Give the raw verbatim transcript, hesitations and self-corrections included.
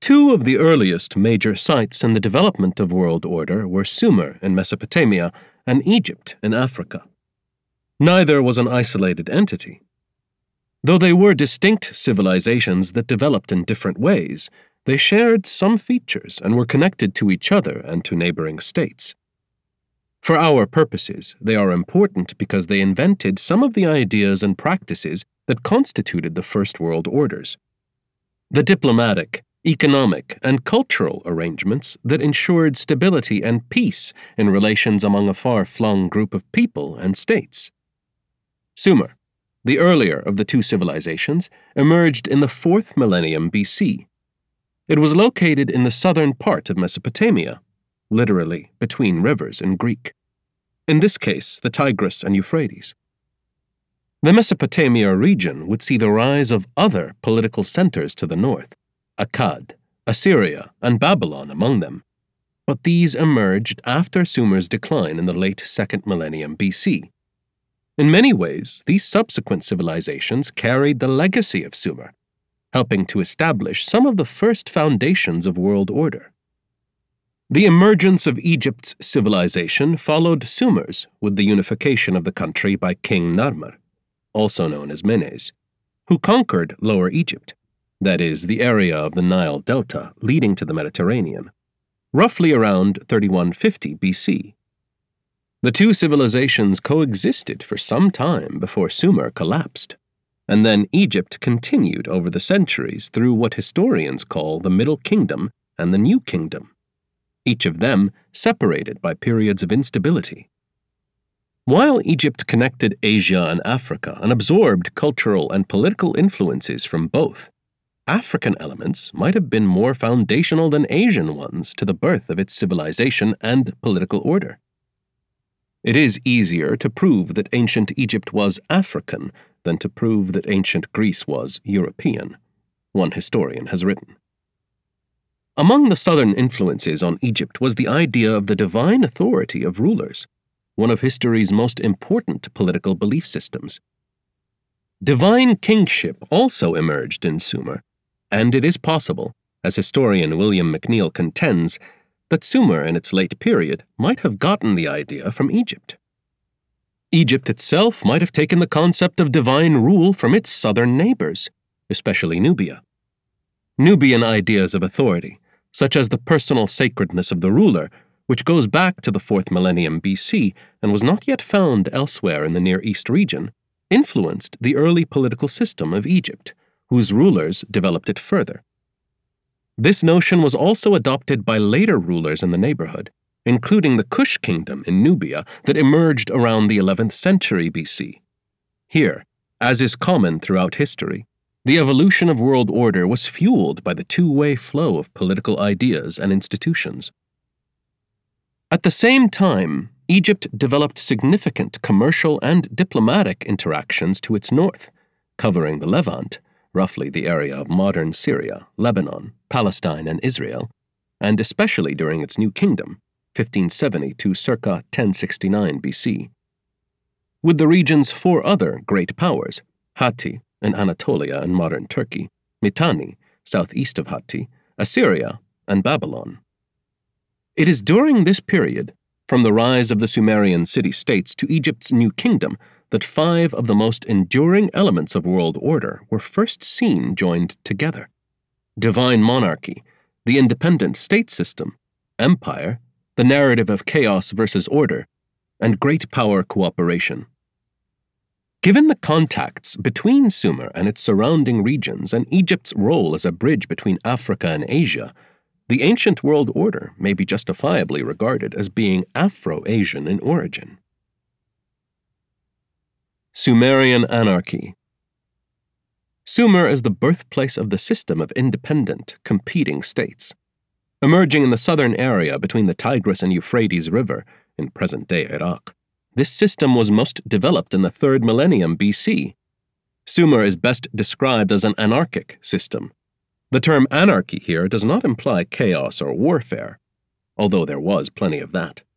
Two of the earliest major sites in the development of world order were Sumer in Mesopotamia and Egypt in Africa. Neither was an isolated entity. Though they were distinct civilizations that developed in different ways, they shared some features and were connected to each other and to neighboring states. For our purposes, they are important because they invented some of the ideas and practices that constituted the first world orders. The diplomatic, economic, and cultural arrangements that ensured stability and peace in relations among a far-flung group of people and states. Sumer, the earlier of the two civilizations, emerged in the fourth millennium B C. It was located in the southern part of Mesopotamia, literally between rivers in Greek. In this case, the Tigris and Euphrates. The Mesopotamia region would see the rise of other political centers to the north, Akkad, Assyria, and Babylon among them, but these emerged after Sumer's decline in the late second millennium B C. In many ways, these subsequent civilizations carried the legacy of Sumer, helping to establish some of the first foundations of world order. The emergence of Egypt's civilization followed Sumer's with the unification of the country by King Narmer, also known as Menes, who conquered Lower Egypt, that is, the area of the Nile Delta leading to the Mediterranean, roughly around thirty-one fifty B C. The two civilizations coexisted for some time before Sumer collapsed, and then Egypt continued over the centuries through what historians call the Middle Kingdom and the New Kingdom, each of them separated by periods of instability. While Egypt connected Asia and Africa and absorbed cultural and political influences from both, African elements might have been more foundational than Asian ones to the birth of its civilization and political order. It is easier to prove that ancient Egypt was African than to prove that ancient Greece was European, one historian has written. Among the southern influences on Egypt was the idea of the divine authority of rulers, one of history's most important political belief systems. Divine kingship also emerged in Sumer, and it is possible, as historian William McNeill contends, that Sumer in its late period might have gotten the idea from Egypt. Egypt itself might have taken the concept of divine rule from its southern neighbors, especially Nubia. Nubian ideas of authority, such as the personal sacredness of the ruler, which goes back to the fourth millennium B C and was not yet found elsewhere in the Near East region, influenced the early political system of Egypt, whose rulers developed it further. This notion was also adopted by later rulers in the neighborhood, including the Kush kingdom in Nubia that emerged around the eleventh century B C. Here, as is common throughout history, the evolution of world order was fueled by the two-way flow of political ideas and institutions. At the same time, Egypt developed significant commercial and diplomatic interactions to its north, covering the Levant, roughly the area of modern Syria, Lebanon, Palestine, and Israel, and especially during its new kingdom, fifteen seventy to circa ten sixty-nine B C. With the region's four other great powers, Hatti in Anatolia and modern Turkey, Mitanni, southeast of Hatti, Assyria, and Babylon. It is during this period, from the rise of the Sumerian city-states to Egypt's new kingdom, that five of the most enduring elements of world order were first seen joined together: divine monarchy, the independent state system, empire, the narrative of chaos versus order, and great power cooperation. Given the contacts between Sumer and its surrounding regions and Egypt's role as a bridge between Africa and Asia, the ancient world order may be justifiably regarded as being Afro-Asian in origin. Sumerian anarchy. Sumer is the birthplace of the system of independent, competing states. Emerging in the southern area between the Tigris and Euphrates River, in present-day Iraq, this system was most developed in the third millennium B C. Sumer is best described as an anarchic system. The term anarchy here does not imply chaos or warfare, although there was plenty of that.